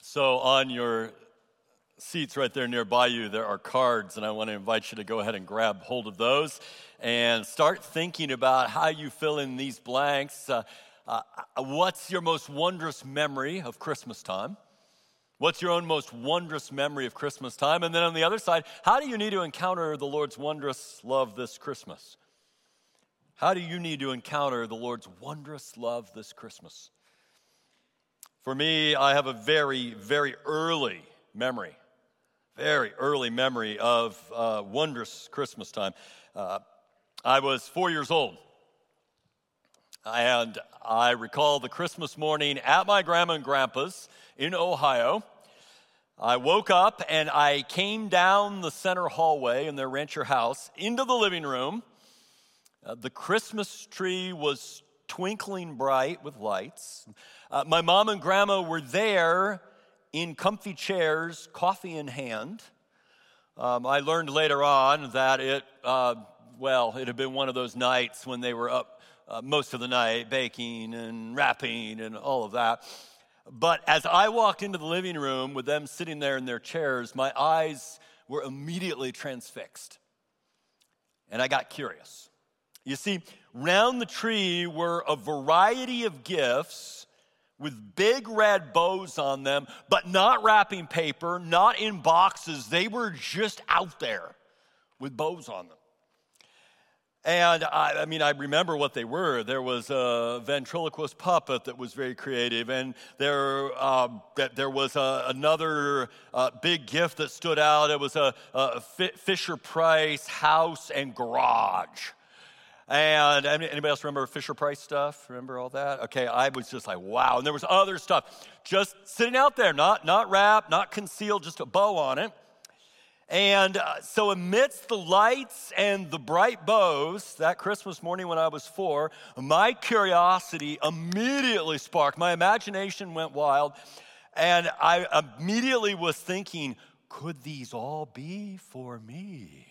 So on your seats right there nearby you, there are cards, and I want to invite you to go ahead and grab hold of those and start thinking about how you fill in these blanks. What's your most wondrous memory of Christmas time? What's your own most wondrous memory of Christmas time? And then on the other side, how do you need to encounter the Lord's wondrous love this Christmas? How do you need to encounter the Lord's wondrous love this Christmas? For me, I have a very, very early memory of wondrous Christmas time. I was 4 years old, and I recall the Christmas morning at my grandma and grandpa's in Ohio. I woke up and I came down the center hallway in their rancher house into the living room. The Christmas tree was twinkling bright with lights. My mom and grandma were there in comfy chairs, coffee in hand. I learned later on that it had been one of those nights when they were up most of the night baking and wrapping and all of that. But as I walked into the living room with them sitting there in their chairs, my eyes were immediately transfixed. And I got curious. You see, round the tree were a variety of gifts with big red bows on them, but not wrapping paper, not in boxes. They were just out there with bows on them. And I remember what they were. There was a ventriloquist puppet that was very creative, and there was another big gift that stood out. It was a Fisher-Price house and garage. And anybody else remember Fisher-Price stuff? Remember all that? Okay, I was just like, wow. And there was other stuff just sitting out there, not wrapped, not concealed, just a bow on it. And so amidst the lights and the bright bows, that Christmas morning when I was 4, my curiosity immediately sparked. My imagination went wild. And I immediately was thinking, could these all be for me?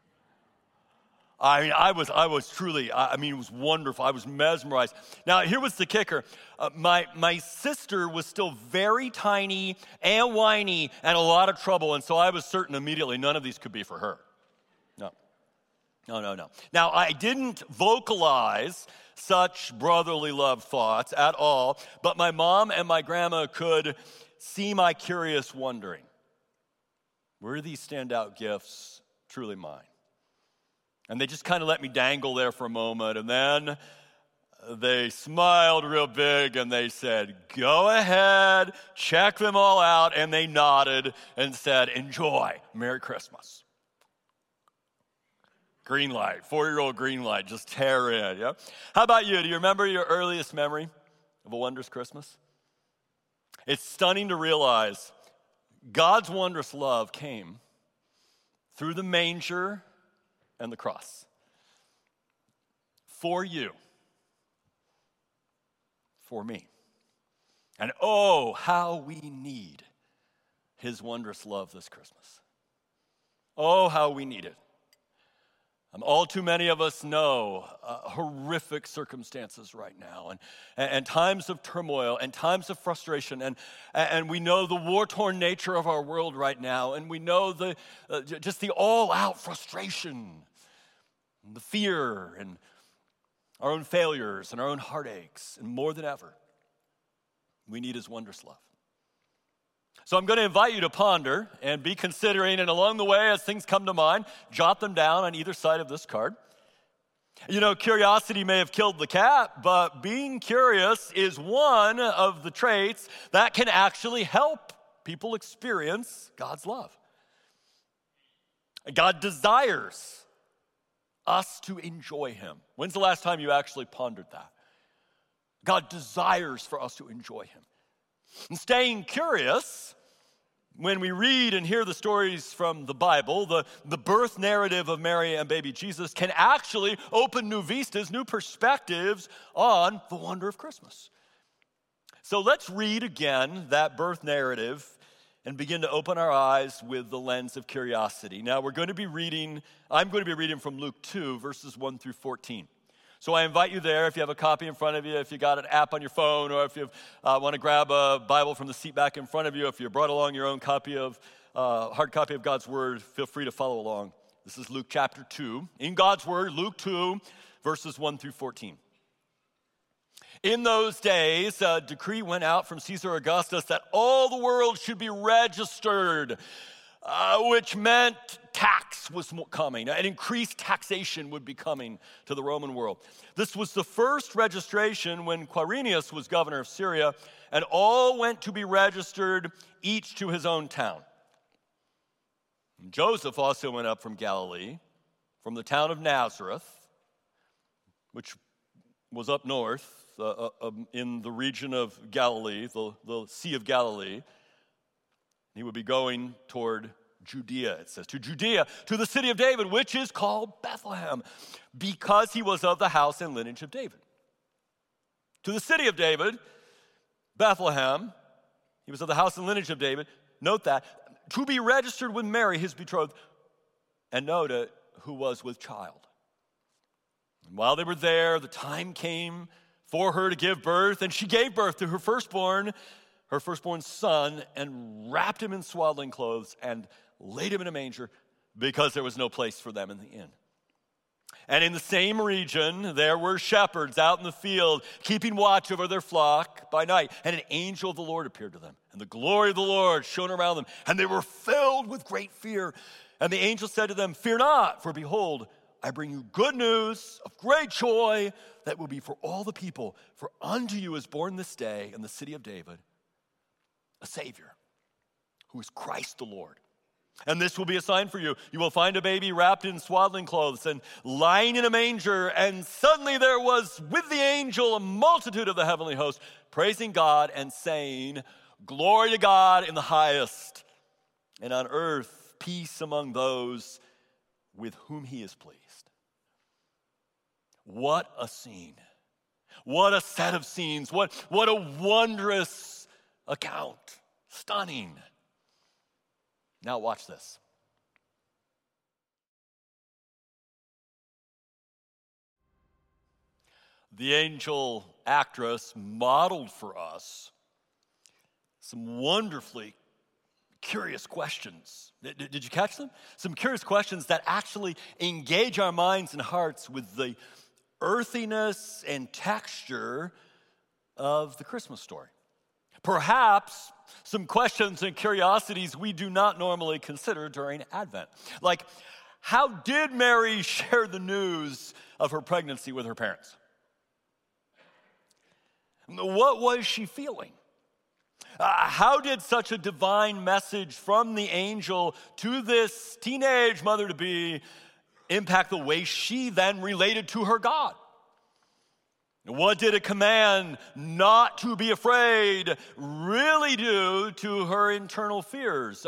I was truly, it was wonderful. I was mesmerized. Now, here was the kicker. My sister was still very tiny and whiny and a lot of trouble, and so I was certain immediately none of these could be for her. No. Now, I didn't vocalize such brotherly love thoughts at all, but my mom and my grandma could see my curious wondering. Were these standout gifts truly mine? And they just kind of let me dangle there for a moment, and then they smiled real big, and they said, go ahead, check them all out, and they nodded and said, enjoy, Merry Christmas. Green light, 4-year-old green light, just tear in, yeah? How about you? Do you remember your earliest memory of a wondrous Christmas? It's stunning to realize God's wondrous love came through the manger and the cross. For you. For me. And oh, how we need his wondrous love this Christmas. Oh, how we need it. All too many of us know horrific circumstances right now and times of turmoil and times of frustration and we know the war-torn nature of our world right now, and we know just the all-out frustration and the fear and our own failures and our own heartaches, and more than ever, we need his wondrous love. So I'm going to invite you to ponder and be considering, and along the way, as things come to mind, jot them down on either side of this card. You know, curiosity may have killed the cat, but being curious is one of the traits that can actually help people experience God's love. God desires us to enjoy him. When's the last time you actually pondered that? God desires for us to enjoy him. And staying curious, when we read and hear the stories from the Bible, the birth narrative of Mary and baby Jesus can actually open new vistas, new perspectives on the wonder of Christmas. So let's read again that birth narrative and begin to open our eyes with the lens of curiosity. Now I'm going to be reading from Luke 2, verses 1 through 14. So I invite you there if you have a copy in front of you, if you got an app on your phone, or if you want to grab a Bible from the seat back in front of you, if you brought along your own hard copy of God's Word, feel free to follow along. This is Luke chapter 2. In God's Word, Luke 2, verses 1 through 14. In those days, a decree went out from Caesar Augustus that all the world should be registered, which meant tax was coming. An increased taxation would be coming to the Roman world. This was the first registration when Quirinius was governor of Syria, and all went to be registered, each to his own town. And Joseph also went up from Galilee, from the town of Nazareth, which was up north in the region of Galilee, the Sea of Galilee. He would be going toward Judea, it says, to Judea, to the city of David, which is called Bethlehem, because he was of the house and lineage of David. To the city of David, Bethlehem, he was of the house and lineage of David. Note that, to be registered with Mary, his betrothed, and note it, who was with child. And while they were there, the time came for her to give birth, and she gave birth to her firstborn son, and wrapped him in swaddling clothes and laid him in a manger because there was no place for them in the inn. And in the same region, there were shepherds out in the field, keeping watch over their flock by night. And an angel of the Lord appeared to them, and the glory of the Lord shone around them, and they were filled with great fear. And the angel said to them, "Fear not, for behold, I bring you good news of great joy that will be for all the people. For unto you is born this day in the city of David a Savior, who is Christ the Lord. And this will be a sign for you. You will find a baby wrapped in swaddling clothes and lying in a manger." And suddenly there was with the angel a multitude of the heavenly host, praising God and saying, "Glory to God in the highest, and on earth peace among those with whom he is pleased." What a scene. What a set of scenes. What a wondrous account. Stunning. Now watch this. The angel actress modeled for us some wonderfully curious questions. Did you catch them? Some curious questions that actually engage our minds and hearts with the earthiness and texture of the Christmas story. Perhaps some questions and curiosities we do not normally consider during Advent. Like, how did Mary share the news of her pregnancy with her parents? What was she feeling? How did such a divine message from the angel to this teenage mother-to-be impact the way she then related to her God? What did a command not to be afraid really do to her internal fears?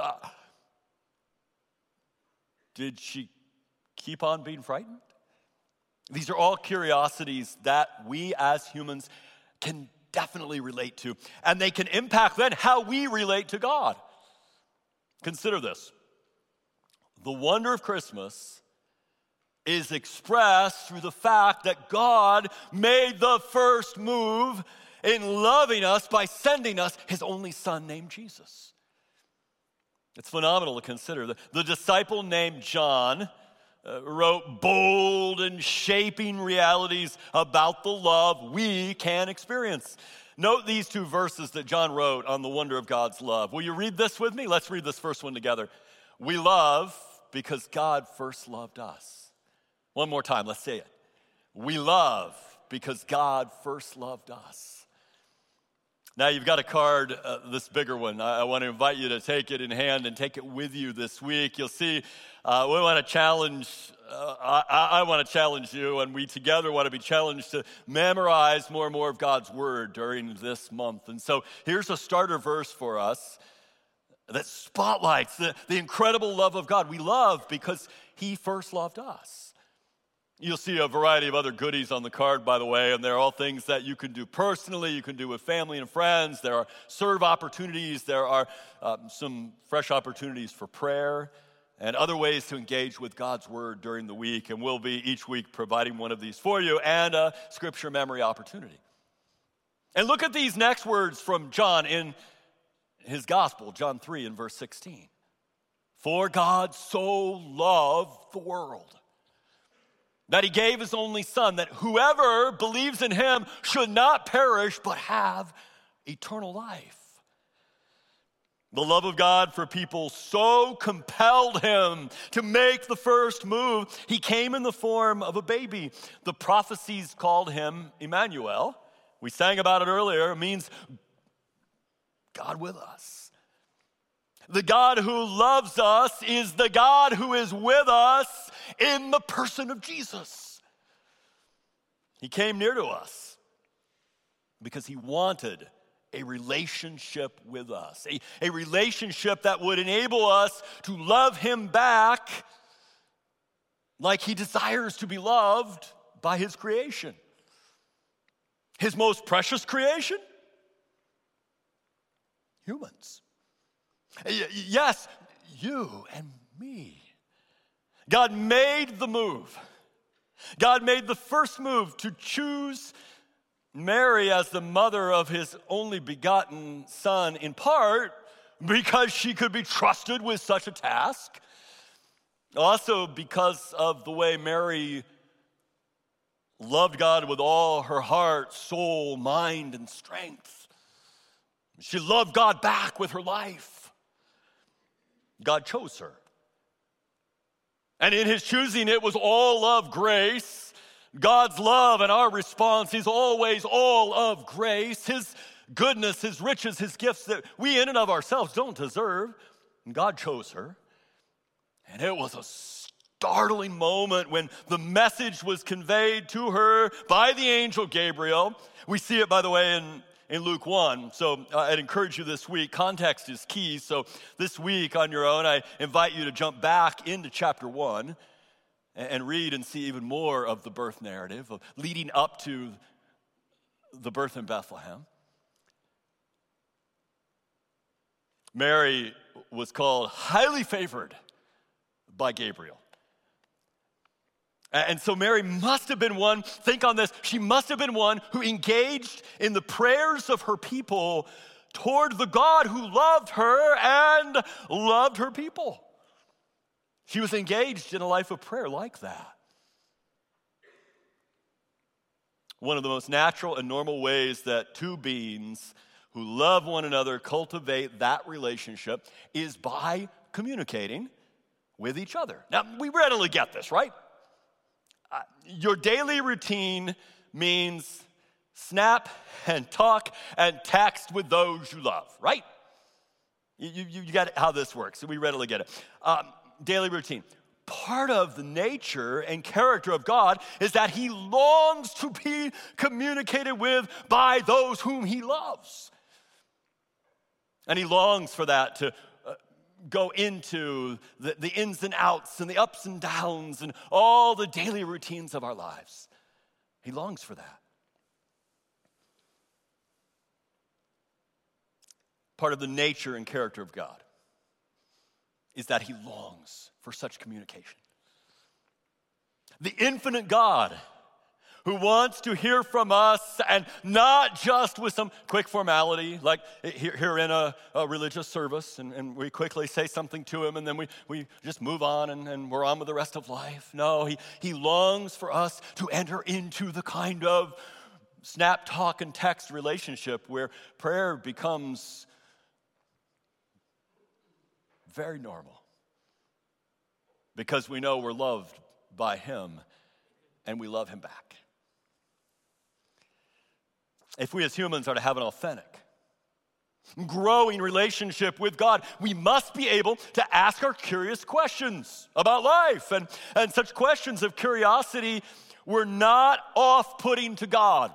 Did she keep on being frightened? These are all curiosities that we as humans can definitely relate to, and they can impact then how we relate to God. Consider this. The wonder of Christmas is expressed through the fact that God made the first move in loving us by sending us his only son named Jesus. It's phenomenal to consider. The disciple named John wrote bold and shaping realities about the love we can experience. Note these two verses that John wrote on the wonder of God's love. Will you read this with me? Let's read this first one together. We love because God first loved us. One more time, let's say it. We love because God first loved us. Now you've got a card, this bigger one. I want to invite you to take it in hand and take it with you this week. You'll see we want to challenge, I want to challenge you, and we together want to be challenged to memorize more and more of God's word during this month. And so here's a starter verse for us that spotlights the incredible love of God. We love because he first loved us. You'll see a variety of other goodies on the card, by the way, and they're all things that you can do personally, you can do with family and friends. There are serve opportunities. There are some fresh opportunities for prayer. and other ways to engage with God's Word during the week. And we'll be each week providing one of these for you and a scripture memory opportunity. And look at these next words from John in his gospel, John 3 and verse 16. For God so loved the world that he gave his only Son, that whoever believes in him should not perish but have eternal life. The love of God for people so compelled him to make the first move. He came in the form of a baby. The prophecies called him Emmanuel. We sang about it earlier. It means God with us. The God who loves us is the God who is with us in the person of Jesus. He came near to us because he wanted a relationship with us, a relationship that would enable us to love him back like he desires to be loved by his creation. His most precious creation? Humans. Yes, you and me. God made the move. God made the first move to choose Mary as the mother of his only begotten Son, in part because she could be trusted with such a task. Also because of the way Mary loved God with all her heart, soul, mind, and strength. She loved God back with her life. God chose her. And in his choosing, it was all of grace. God's love and our response is always all of grace. His goodness, his riches, his gifts that we in and of ourselves don't deserve. And God chose her. And it was a startling moment when the message was conveyed to her by the angel Gabriel. We see it, by the way, in Luke 1. So I'd encourage you this week. Context is key. So this week on your own, I invite you to jump back into chapter 1 and read and see even more of the birth narrative of leading up to the birth in Bethlehem. Mary was called highly favored by Gabriel. And so Mary must have been one, think on this, she must have been one who engaged in the prayers of her people toward the God who loved her and loved her people. She was engaged in a life of prayer like that. One of the most natural and normal ways that two beings who love one another cultivate that relationship is by communicating with each other. Now, we readily get this, right? Your daily routine means snap and talk and text with those you love, right? You got how this works. We readily get it. Daily routine. Part of the nature and character of God is that he longs to be communicated with by those whom he loves. And he longs for that to go into the ins and outs and the ups and downs and all the daily routines of our lives. He longs for that. Part of the nature and character of God is that he longs for such communication. The infinite God who wants to hear from us, and not just with some quick formality, like here in a religious service, and we quickly say something to him, and then we just move on, and we're on with the rest of life. No, he longs for us to enter into the kind of snap, talk, and text relationship where prayer becomes very normal, because we know we're loved by him and we love him back. If we as humans are to have an authentic, growing relationship with God, we must be able to ask our curious questions about life. And such questions of curiosity were not off-putting to God.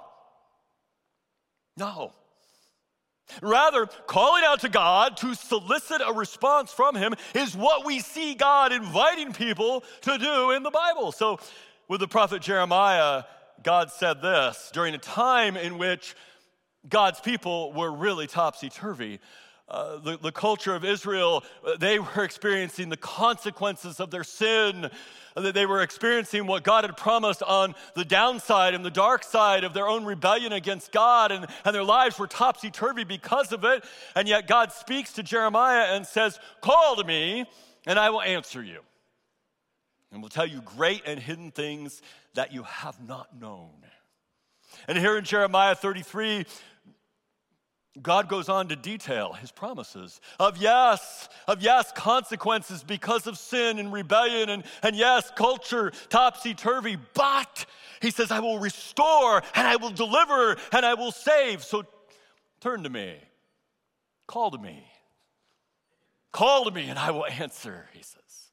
No. Rather, calling out to God to solicit a response from him is what we see God inviting people to do in the Bible. So with the prophet Jeremiah, God said this during a time in which God's people were really topsy-turvy. the culture of Israel, they were experiencing the consequences of their sin. They were experiencing what God had promised on the downside and the dark side of their own rebellion against God, and their lives were topsy-turvy because of it. And yet God speaks to Jeremiah and says, "Call to me, and I will answer you, and will tell you great and hidden things that you have not known." And here in Jeremiah 33, God goes on to detail his promises of yes, consequences because of sin and rebellion, and yes, culture topsy-turvy, but he says, "I will restore, and I will deliver, and I will save." So turn to me, call to me, and I will answer, he says.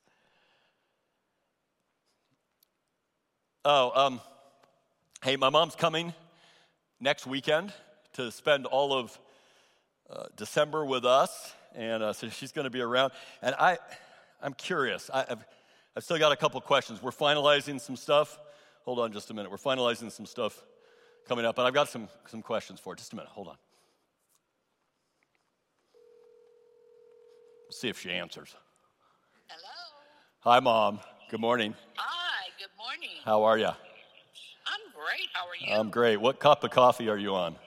Hey, my mom's coming next weekend to spend all of December with us, and so she's going to be around. And I'm curious. I've still got a couple questions. We're finalizing some stuff. Hold on just a minute. We're finalizing some stuff coming up, and I've got some questions for her. Just a minute. Hold on. Let's see if she answers. Hello. Hi, Mom. Good morning. Hi, good morning. How are you? I'm great. How are you? I'm great. What cup of coffee are you on?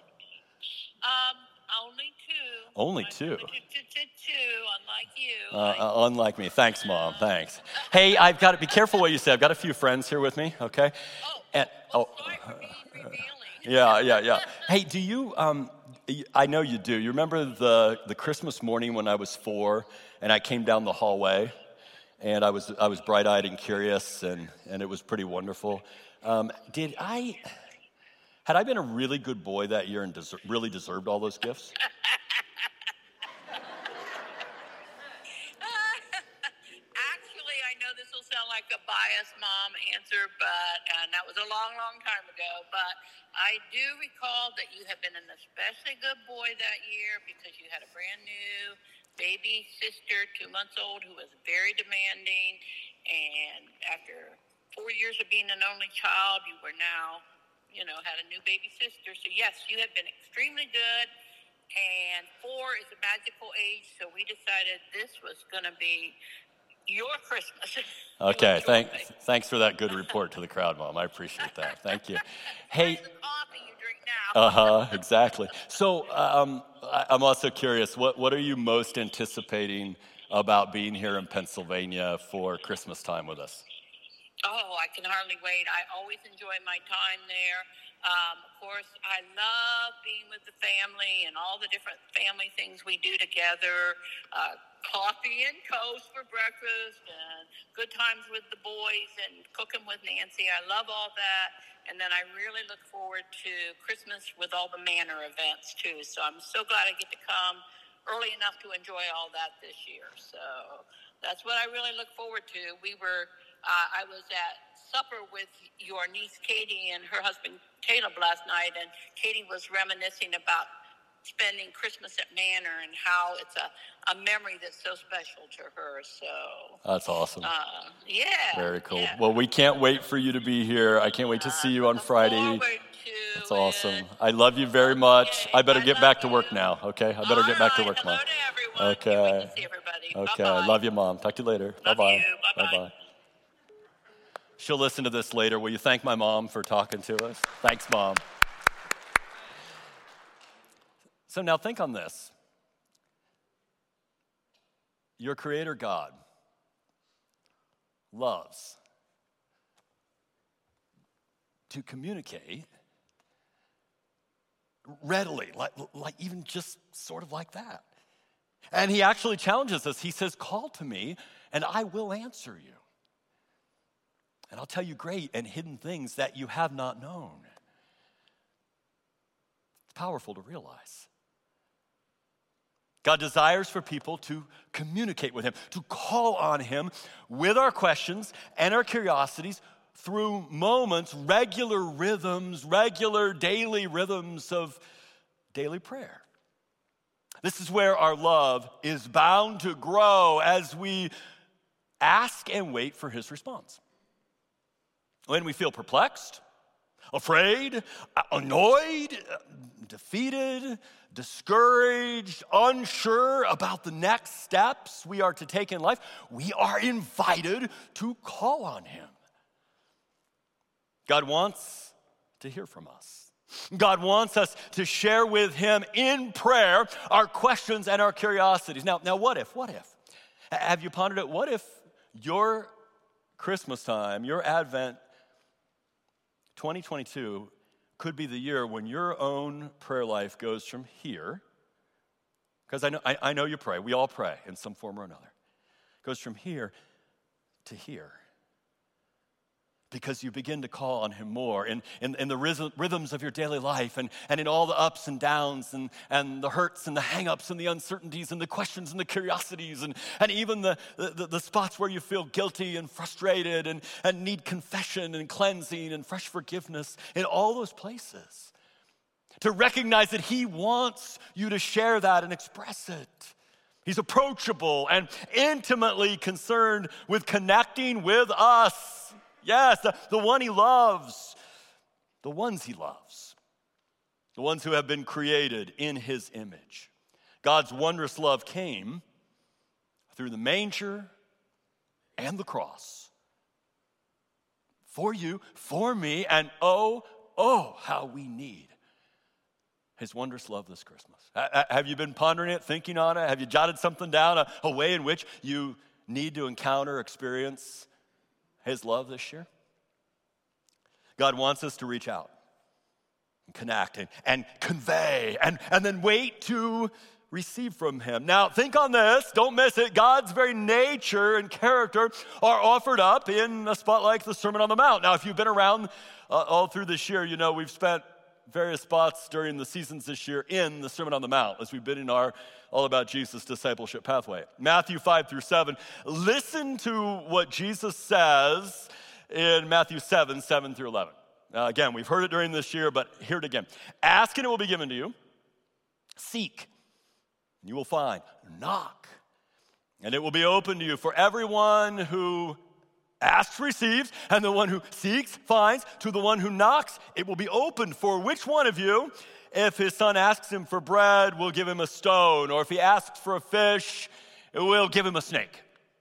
Only two. Only two? Two, unlike you. Unlike me. Thanks, Mom. Thanks. Hey, I've got to be careful what you say. I've got a few friends here with me, okay? Sorry for being revealing. Yeah. Hey, do you, I know you do. You remember the Christmas morning when I was 4 and I came down the hallway and I was bright-eyed and curious and it was pretty wonderful. Had I been a really good boy that year and really deserved all those gifts? Actually, I know this will sound like a biased mom answer, and that was a long, long time ago. But I do recall that you have been an especially good boy that year because you had a brand new baby sister, 2 months old, who was very demanding. And after 4 years of being an only child, you were now, had a new baby sister. So yes, you have been extremely good. And 4 is a magical age, so we decided this was going to be your Christmas. Okay, thanks for that good report to the crowd, Mom. I appreciate that. Thank you. Hey. That's the coffee you drink now. Exactly. So I'm also curious, what are you most anticipating about being here in Pennsylvania for Christmas time with us? Oh, I can hardly wait. I always enjoy my time there. Of course, I love being with the family and all the different family things we do together. Coffee and toast for breakfast and good times with the boys and cooking with Nancy. I love all that. And then I really look forward to Christmas with all the Manor events, too. So I'm so glad I get to come early enough to enjoy all that this year. So that's what I really look forward to. I was at supper with your niece Katie and her husband Caleb last night, and Katie was reminiscing about spending Christmas at Manor and how it's a memory that's so special to her. So that's awesome. Yeah. Very cool. Yeah. Well, we can't wait for you to be here. I can't wait to see you on Friday. That's awesome. I love you very much. I better get back to work now, okay? I better get back to work, Mom. Hello to everyone. Okay. Can't wait to see everybody. Okay. Bye-bye. Love you, Mom. Talk to you later. Love Bye-bye. you. Bye-bye. Bye-bye. She'll listen to this later. Will you thank my mom for talking to us? Thanks, Mom. So now think on this. Your Creator God loves to communicate readily, like even just sort of like that. And he actually challenges us. He says, "Call to me and I will answer you. And I'll tell you great and hidden things that you have not known." It's powerful to realize. God desires for people to communicate with him, to call on him with our questions and our curiosities through moments, regular rhythms, regular daily rhythms of daily prayer. This is where our love is bound to grow as we ask and wait for his response. When we feel perplexed, afraid, annoyed, defeated, discouraged, unsure about the next steps we are to take in life, we are invited to call on him. God wants to hear from us. God wants us to share with him in prayer our questions and our curiosities. Now what if? Have you pondered it? What if your Christmas time, your Advent 2022 could be the year when your own prayer life goes from here, because I know you pray, we all pray in some form or another, goes from here to here. Because you begin to call on him more in the rhythms of your daily life and in all the ups and downs and the hurts and the hang-ups and the uncertainties and the questions and the curiosities and even the spots where you feel guilty and frustrated and need confession and cleansing and fresh forgiveness in all those places. To recognize that he wants you to share that and express it. He's approachable and intimately concerned with connecting with us. Yes, the one he loves, the ones he loves, the ones who have been created in his image. God's wondrous love came through the manger and the cross. For you, for me, and oh, how we need his wondrous love this Christmas. Have you been pondering it, thinking on it? Have you jotted something down, a way in which you need to encounter, experience his love this year? God wants us to reach out and connect and convey and then wait to receive from him. Now, think on this. Don't miss it. God's very nature and character are offered up in a spot like the Sermon on the Mount. Now, if you've been around all through this year, you know we've spent various spots during the seasons this year in the Sermon on the Mount as we've been in our All About Jesus discipleship pathway. Matthew 5-7. Listen to what Jesus says in Matthew 7-11. Again, we've heard it during this year, but hear it again. Ask and it will be given to you. Seek and you will find. Knock and it will be open to you. For everyone who asks receives, and the one who seeks finds. To the one who knocks, it will be opened. For which one of you, if his son asks him for bread, will give him a stone? Or if he asks for a fish, it will give him a snake?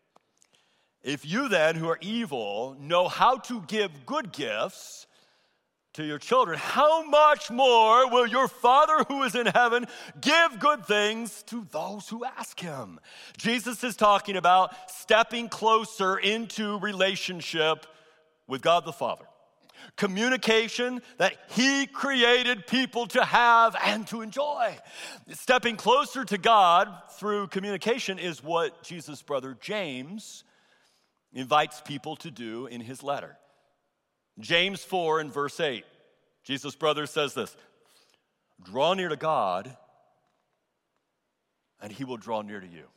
If you then, who are evil, know how to give good gifts to your children, how much more will your Father who is in heaven give good things to those who ask him? Jesus is talking about stepping closer into relationship with God the Father. Communication that he created people to have and to enjoy. Stepping closer to God through communication is what Jesus' brother James invites people to do in his letter. James 4 and verse 8, Jesus' brother says this: draw near to God, and he will draw near to you.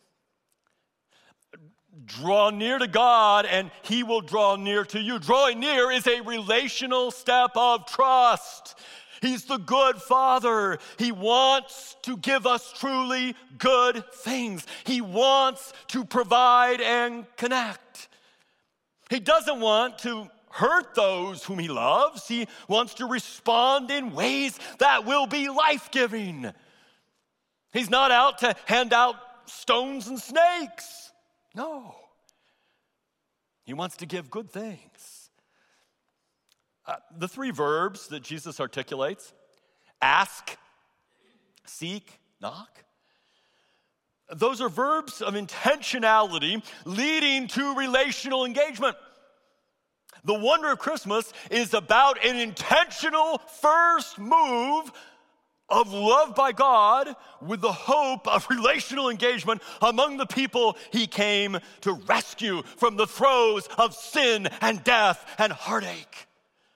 Draw near to God, and he will draw near to you. Drawing near is a relational step of trust. He's the good Father. He wants to give us truly good things. He wants to provide and connect. He doesn't want to hurt those whom he loves. He wants to respond in ways that will be life-giving. He's not out to hand out stones and snakes. No. He wants to give good things. The three verbs that Jesus articulates, ask, seek, knock, those are verbs of intentionality leading to relational engagement. The wonder of Christmas is about an intentional first move of love by God with the hope of relational engagement among the people he came to rescue from the throes of sin and death and heartache.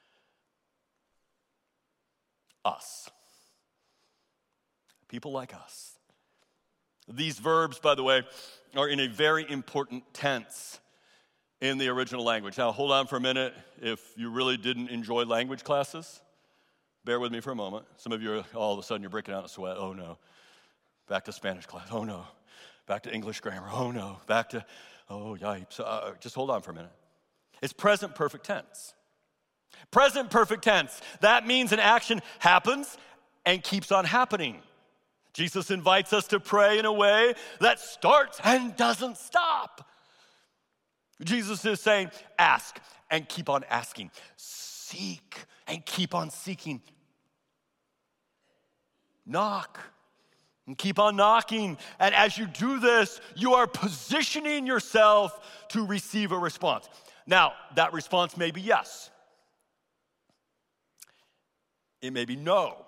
Us. People like us. These verbs, by the way, are in a very important tense in the original language. Now, hold on for a minute. If you really didn't enjoy language classes, bear with me for a moment. Some of you, all of a sudden, you're breaking out in sweat. Oh, no. Back to Spanish class. Oh, no. Back to English grammar. Oh, no. Back to, oh, yipes. Just hold on for a minute. It's present perfect tense. Present perfect tense. That means an action happens and keeps on happening. Jesus invites us to pray in a way that starts and doesn't stop. Jesus is saying, ask and keep on asking. Seek and keep on seeking. Knock and keep on knocking. And as you do this, you are positioning yourself to receive a response. Now, that response may be yes. It may be no.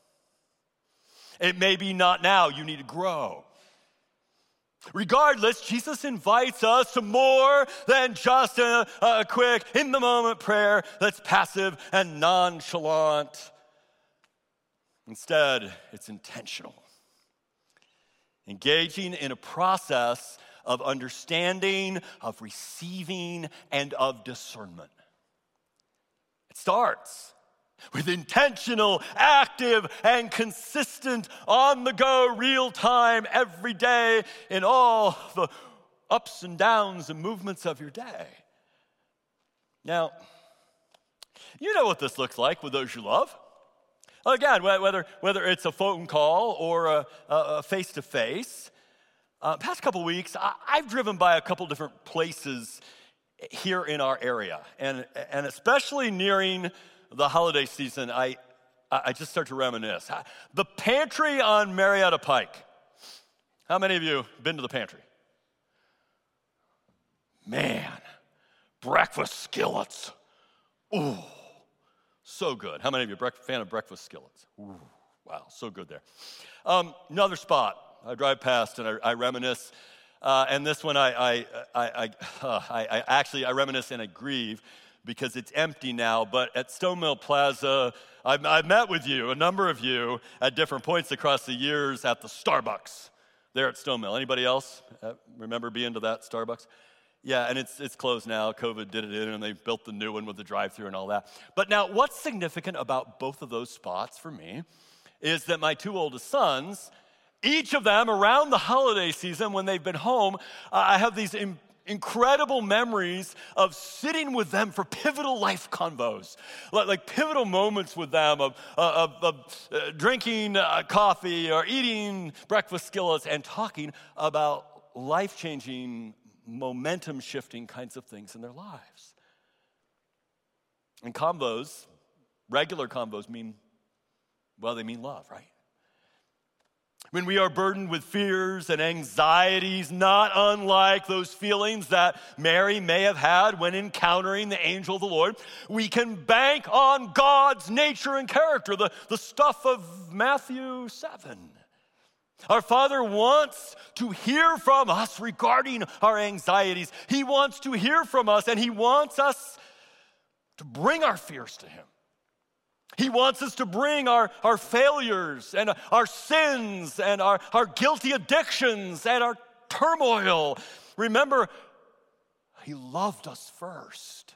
It may be not now, you need to grow. Regardless, Jesus invites us to more than just a quick, in-the-moment prayer that's passive and nonchalant. Instead, it's intentional. Engaging in a process of understanding, of receiving, and of discernment. It starts with intentional, active, and consistent, on-the-go, real-time, every day, in all the ups and downs and movements of your day. Now, you know what this looks like with those you love. Again, whether it's a phone call or a face-to-face. Past couple weeks, I've driven by a couple different places here in our area, and especially nearing the holiday season, I just start to reminisce. The pantry on Marietta Pike. How many of you been to the pantry? Man, breakfast skillets. Ooh, so good. How many of you are a fan of breakfast skillets? Ooh, wow, so good there. Another spot I drive past and I reminisce, and this one I reminisce and I grieve, because it's empty now, but at Stone Mill Plaza, I've met with you, a number of you, at different points across the years at the Starbucks there at Stone Mill. Anybody else remember being to that Starbucks? Yeah, and it's closed now. COVID did it in, and they built the new one with the drive-thru and all that. But now, what's significant about both of those spots for me is that my two oldest sons, each of them around the holiday season when they've been home, I have these incredible memories of sitting with them for pivotal life convos, like pivotal moments with them of drinking coffee or eating breakfast skillets and talking about life-changing, momentum-shifting kinds of things in their lives. And convos, regular convos mean love, right? When we are burdened with fears and anxieties, not unlike those feelings that Mary may have had when encountering the angel of the Lord, we can bank on God's nature and character, the stuff of Matthew 7. Our Father wants to hear from us regarding our anxieties. He wants to hear from us, and He wants us to bring our fears to Him. He wants us to bring our failures and our sins and our guilty addictions and our turmoil. Remember, He loved us first.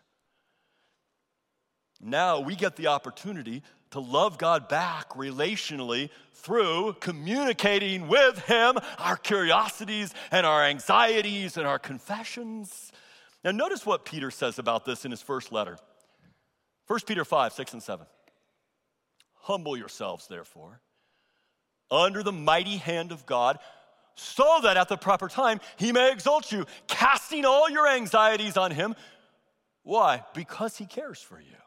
Now we get the opportunity to love God back relationally through communicating with Him our curiosities and our anxieties and our confessions. Now notice what Peter says about this in his first letter. 1 Peter 5, 6 and 7. Humble yourselves, therefore, under the mighty hand of God, so that at the proper time He may exalt you, casting all your anxieties on Him. Why? Because He cares for you.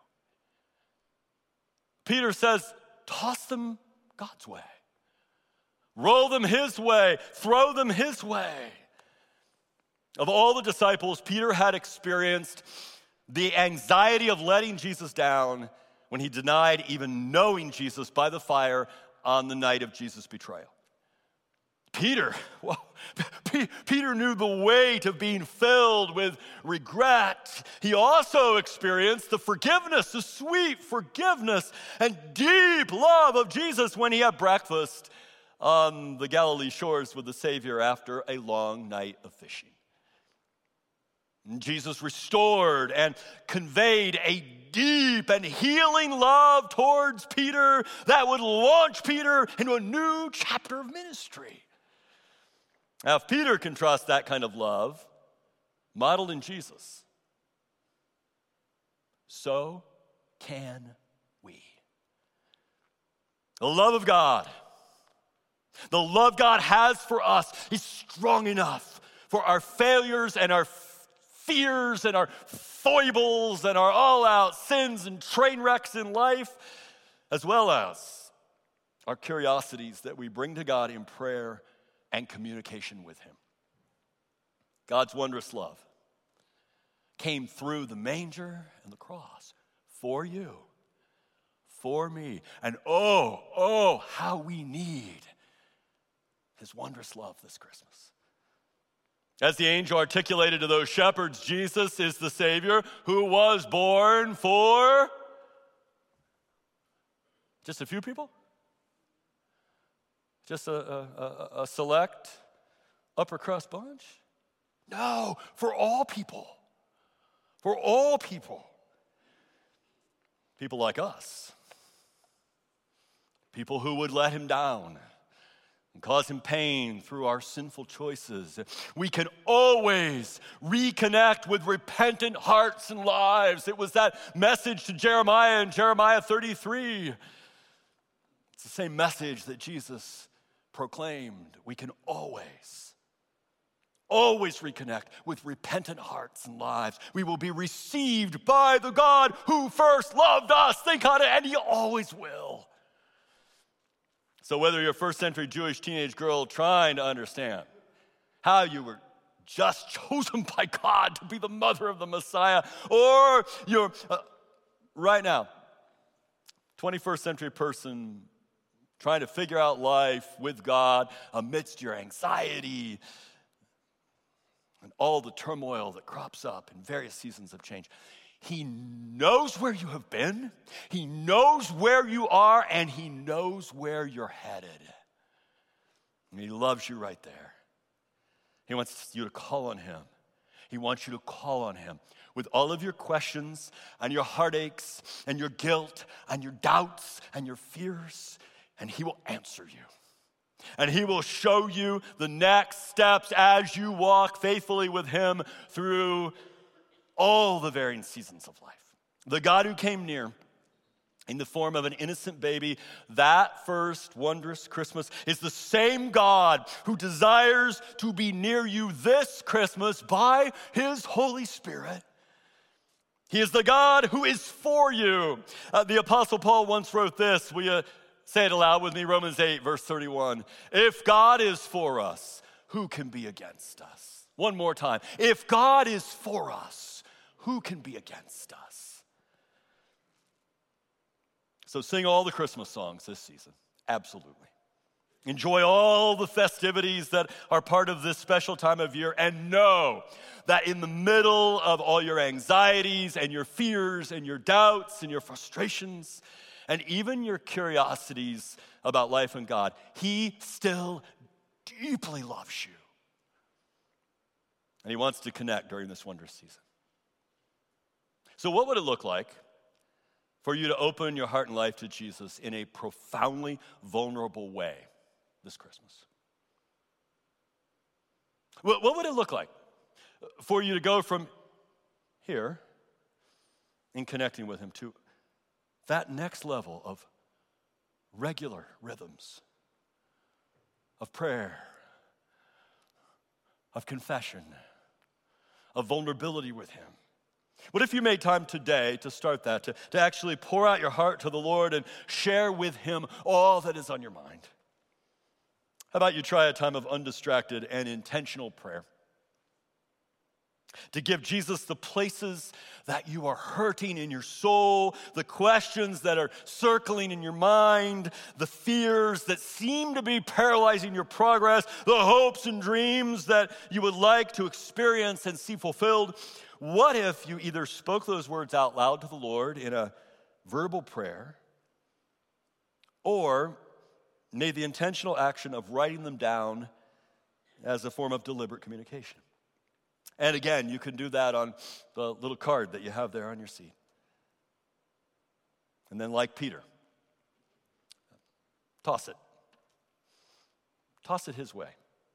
Peter says, toss them God's way. Roll them His way. Throw them His way. Of all the disciples, Peter had experienced the anxiety of letting Jesus down when he denied even knowing Jesus by the fire on the night of Jesus' betrayal. Peter knew the weight of being filled with regret. He also experienced the forgiveness, the sweet forgiveness and deep love of Jesus when he had breakfast on the Galilee shores with the Savior after a long night of fishing. And Jesus restored and conveyed a deep and healing love towards Peter that would launch Peter into a new chapter of ministry. Now, if Peter can trust that kind of love modeled in Jesus, so can we. The love of God The love God has for us is strong enough for our failures and our fears and our foibles and our all-out sins and train wrecks in life, as well as our curiosities that we bring to God in prayer and communication with him. God's wondrous love came through the manger and the cross for you, for me. And oh, how we need his wondrous love this Christmas. As the angel articulated to those shepherds, Jesus is the Savior who was born for just a few people? Just a select upper crust bunch? No, for all people. For all people. People like us. People who would let him down and cause him pain through our sinful choices. We can always reconnect with repentant hearts and lives. It was that message to Jeremiah in Jeremiah 33. It's the same message that Jesus proclaimed. We can always reconnect with repentant hearts and lives. We will be received by the God who first loved us. Think on it, and he always will. So whether you're a first century Jewish teenage girl trying to understand how you were just chosen by God to be the mother of the Messiah, or you're right now, 21st century person trying to figure out life with God amidst your anxiety and all the turmoil that crops up in various seasons of change. He knows where you have been, he knows where you are, and he knows where you're headed. And he loves you right there. He wants you to call on him. He wants you to call on him with all of your questions and your heartaches and your guilt and your doubts and your fears, and he will answer you. And he will show you the next steps as you walk faithfully with him through all the varying seasons of life. The God who came near in the form of an innocent baby, that first wondrous Christmas, is the same God who desires to be near you this Christmas by his Holy Spirit. He is the God who is for you. The Apostle Paul once wrote this. Will you say it aloud with me? Romans 8, verse 31. If God is for us, who can be against us? One more time. If God is for us, who can be against us? So sing all the Christmas songs this season. Absolutely. Enjoy all the festivities that are part of this special time of year, and know that in the middle of all your anxieties and your fears and your doubts and your frustrations and even your curiosities about life and God, he still deeply loves you. And he wants to connect during this wondrous season. So what would it look like for you to open your heart and life to Jesus in a profoundly vulnerable way this Christmas? What would it look like for you to go from here in connecting with him to that next level of regular rhythms of prayer, of confession, of vulnerability with him? What if you made time today to start that, to actually pour out your heart to the Lord and share with him all that is on your mind? How about you try a time of undistracted and intentional prayer? To give Jesus the places that you are hurting in your soul, the questions that are circling in your mind, the fears that seem to be paralyzing your progress, the hopes and dreams that you would like to experience and see fulfilled. What if you either spoke those words out loud to the Lord in a verbal prayer, or made the intentional action of writing them down as a form of deliberate communication? And again, you can do that on the little card that you have there on your seat. And then, like Peter, toss it. Toss it his way.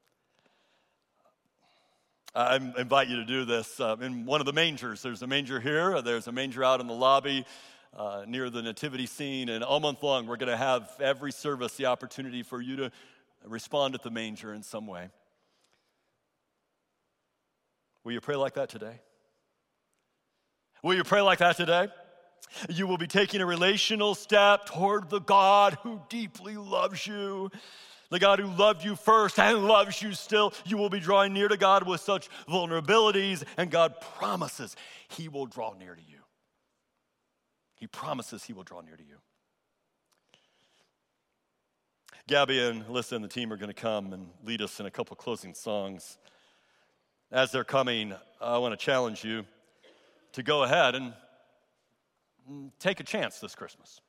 I invite you to do this in one of the mangers. There's a manger here. There's a manger out in the lobby near the nativity scene. And all month long, we're going to have every service the opportunity for you to respond at the manger in some way. Will you pray like that today? Will you pray like that today? You will be taking a relational step toward the God who deeply loves you. The God who loved you first and loves you still. You will be drawing near to God with such vulnerabilities, and God promises he will draw near to you. He promises he will draw near to you. Gabby and Alyssa and the team are going to come and lead us in a couple closing songs. As they're coming, I want to challenge you to go ahead and take a chance this Christmas.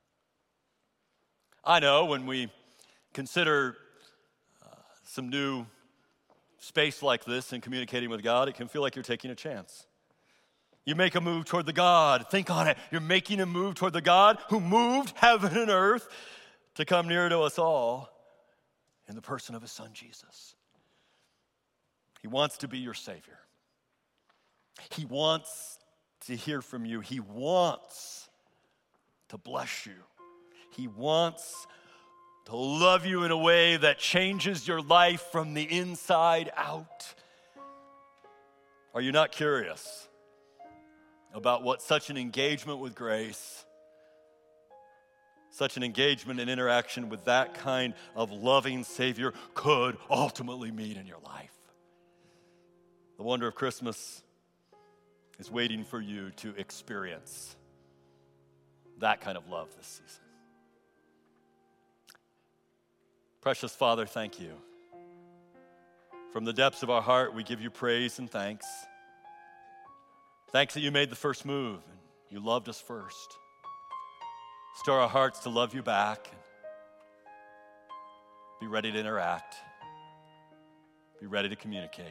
I know when we consider some new space like this in communicating with God, it can feel like you're taking a chance. You make a move toward the God. Think on it. You're making a move toward the God who moved heaven and earth to come near to us all in the person of his son, Jesus. He wants to be your Savior. He wants to hear from you. He wants to bless you. He wants to love you in a way that changes your life from the inside out. Are you not curious about what such an engagement with grace, such an engagement and interaction with that kind of loving Savior could ultimately mean in your life? The wonder of Christmas is waiting for you to experience that kind of love this season. Precious Father, thank you. From the depths of our heart, we give you praise and thanks. Thanks that you made the first move and you loved us first. Stir our hearts to love you back and be ready to interact, be ready to communicate.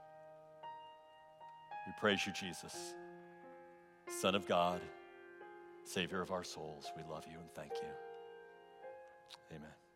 We praise you, Jesus, Son of God, Savior of our souls. We love you and thank you. Amen.